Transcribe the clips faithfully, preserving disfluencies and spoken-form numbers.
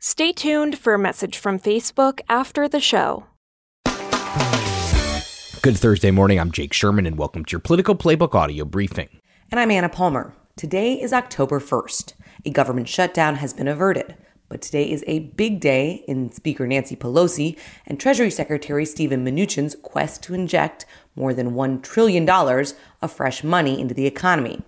Stay tuned for a message from Facebook after the show. Good Thursday morning. I'm Jake Sherman, and welcome to your Political Playbook audio briefing. And I'm Anna Palmer. Today is October first. A government shutdown has been averted, but today is a big day in Speaker Nancy Pelosi and Treasury Secretary Steven Mnuchin's quest to inject more than one trillion dollars of fresh money into the economy.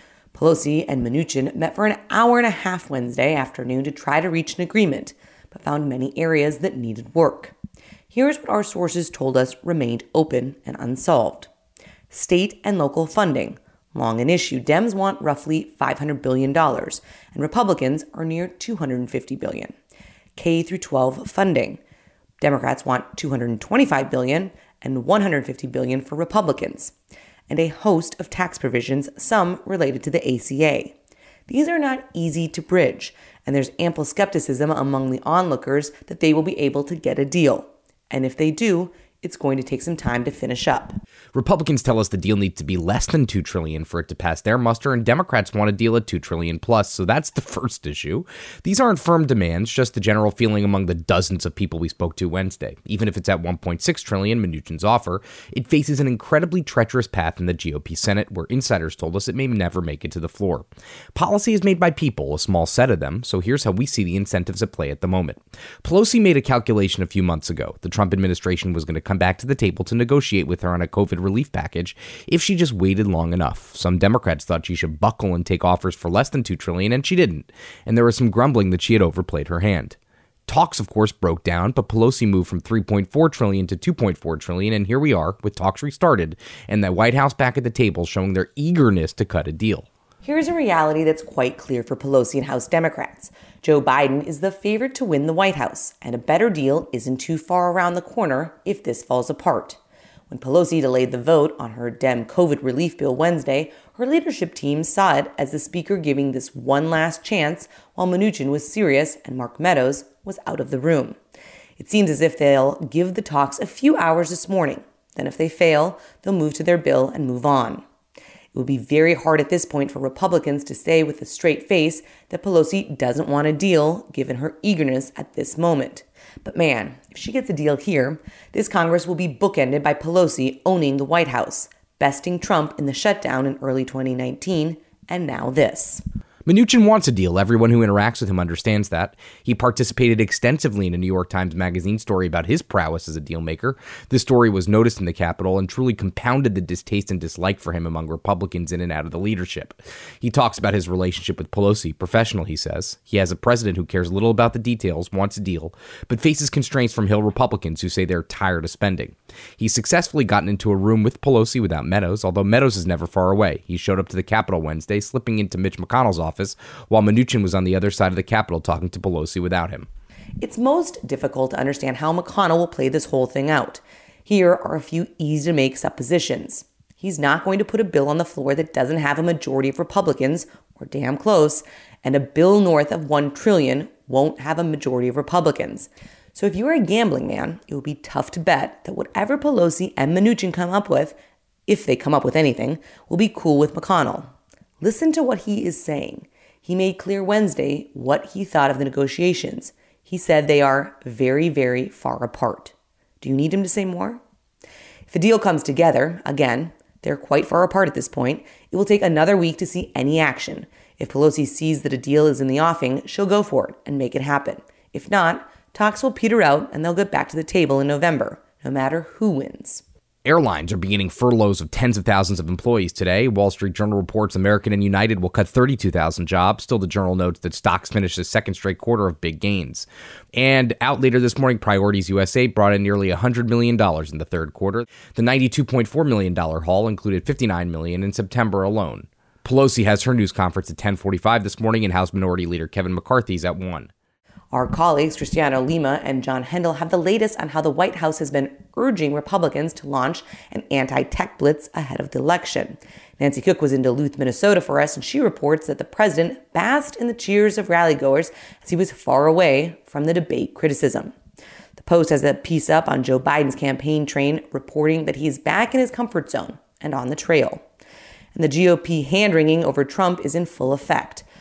Pelosi and Mnuchin met for an hour and a half Wednesday afternoon to try to reach an agreement, but found many areas that needed work. Here's what our sources told us remained open and unsolved. State and local funding. Long an issue, Dems want roughly five hundred billion dollars, and Republicans are near two hundred fifty billion dollars. K through twelve funding. Democrats want two hundred twenty-five billion dollars and one hundred fifty billion dollars for Republicans. And a host of tax provisions, some related to the A C A. These are not easy to bridge, and there's ample skepticism among the onlookers that they will be able to get a deal. And if they do, it's going to take some time to finish up. Republicans tell us the deal needs to be less than two trillion dollars for it to pass their muster, and Democrats want a deal at two trillion dollars plus, so that's the first issue. These aren't firm demands, just the general feeling among the dozens of people we spoke to Wednesday. Even if it's at one point six trillion dollars, Mnuchin's offer, it faces an incredibly treacherous path in the G O P Senate, where insiders told us it may never make it to the floor. Policy is made by people, a small set of them, so here's how we see the incentives at play at the moment. Pelosi made a calculation a few months ago. The Trump administration was going to come back to the table to negotiate with her on a COVID relief package if she just waited long enough. Some Democrats thought she should buckle and take offers for less than two trillion dollars, and she didn't. And there was some grumbling that she had overplayed her hand. Talks, of course, broke down, but Pelosi moved from three point four trillion dollars to two point four trillion dollars, and here we are, with talks restarted, and the White House back at the table showing their eagerness to cut a deal. Here's a reality that's quite clear for Pelosi and House Democrats. Joe Biden is the favorite to win the White House, and a better deal isn't too far around the corner if this falls apart. When Pelosi delayed the vote on her Dem COVID relief bill Wednesday, her leadership team saw it as the speaker giving this one last chance while Mnuchin was serious and Mark Meadows was out of the room. It seems as if they'll give the talks a few hours this morning. Then if they fail, they'll move to their bill and move on. It would be very hard at this point for Republicans to say with a straight face that Pelosi doesn't want a deal given her eagerness at this moment. But man, if she gets a deal here, this Congress will be bookended by Pelosi owning the White House, besting Trump in the shutdown in early twenty nineteen, and now this. Mnuchin wants a deal. Everyone who interacts with him understands that. He participated extensively in a New York Times Magazine story about his prowess as a deal maker. This story was noticed in the Capitol and truly compounded the distaste and dislike for him among Republicans in and out of the leadership. He talks about his relationship with Pelosi, professional, he says. He has a president who cares little about the details, wants a deal, but faces constraints from Hill Republicans who say they're tired of spending. He's successfully gotten into a room with Pelosi without Meadows, although Meadows is never far away. He showed up to the Capitol Wednesday, slipping into Mitch McConnell's office, while Mnuchin was on the other side of the Capitol talking to Pelosi without him. It's most difficult to understand how McConnell will play this whole thing out. Here are a few easy-to-make suppositions. He's not going to put a bill on the floor that doesn't have a majority of Republicans, or damn close, and a bill north of one trillion dollars won't have a majority of Republicans. So if you're a gambling man, it would be tough to bet that whatever Pelosi and Mnuchin come up with, if they come up with anything, will be cool with McConnell. Listen to what he is saying. He made clear Wednesday what he thought of the negotiations. He said they are very, very far apart. Do you need him to say more? If a deal comes together, again, they're quite far apart at this point, it will take another week to see any action. If Pelosi sees that a deal is in the offing, she'll go for it and make it happen. If not, talks will peter out and they'll get back to the table in November, no matter who wins. Airlines are beginning furloughs of tens of thousands of employees today. Wall Street Journal reports American and United will cut thirty-two thousand jobs. Still, the Journal notes that stocks finished the second straight quarter of big gains. And out later this morning, Priorities U S A brought in nearly one hundred million dollars in the third quarter. The ninety-two point four million dollars haul included fifty-nine million dollars in September alone. Pelosi has her news conference at ten forty-five this morning, and House Minority Leader Kevin McCarthy's at one. Our colleagues Cristiano Lima and John Hendel have the latest on how the White House has been urging Republicans to launch an anti-tech blitz ahead of the election. Nancy Cook was in Duluth, Minnesota for us, and she reports that the president basked in the cheers of rallygoers as he was far away from the debate criticism. The Post has a piece up on Joe Biden's campaign train reporting that he's back in his comfort zone and on the trail. And the G O P hand-wringing over Trump is in full effect.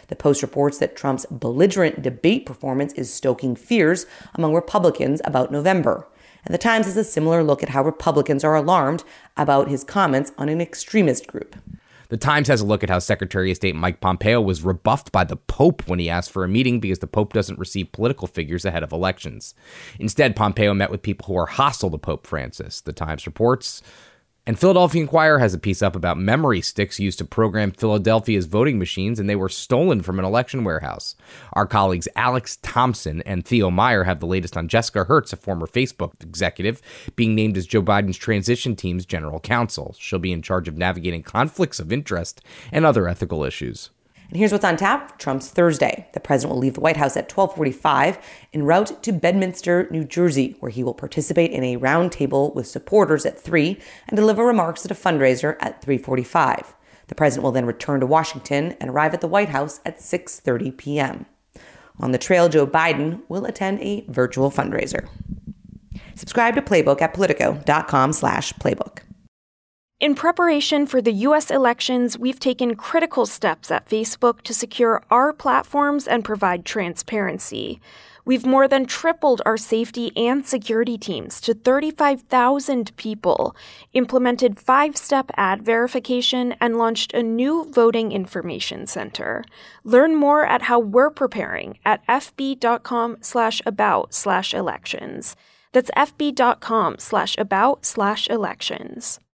The Post reports that Trump's belligerent debate performance is stoking fears among Republicans about November. And the Times has a similar look at how Republicans are alarmed about his comments on an extremist group. The Times has a look at how Secretary of State Mike Pompeo was rebuffed by the Pope when he asked for a meeting because the Pope doesn't receive political figures ahead of elections. Instead, Pompeo met with people who are hostile to Pope Francis, the Times reports. And Philadelphia Inquirer has a piece up about memory sticks used to program Philadelphia's voting machines, and they were stolen from an election warehouse. Our colleagues Alex Thompson and Theo Meyer have the latest on Jessica Hertz, a former Facebook executive, being named as Joe Biden's transition team's general counsel. She'll be in charge of navigating conflicts of interest and other ethical issues. And here's what's on tap for Trump's Thursday. The president will leave the White House at twelve forty-five en route to Bedminster, New Jersey, where he will participate in a roundtable with supporters at three and deliver remarks at a fundraiser at three forty-five. The president will then return to Washington and arrive at the White House at six thirty p.m. On the trail, Joe Biden will attend a virtual fundraiser. Subscribe to Playbook at politico.com slash playbook. In preparation for the U S elections, we've taken critical steps at Facebook to secure our platforms and provide transparency. We've more than tripled our safety and security teams to thirty-five thousand people, implemented five-step ad verification, and launched a new voting information center. Learn more at how we're preparing at fb.com slash about slash elections. That's fb.com slash about slash elections.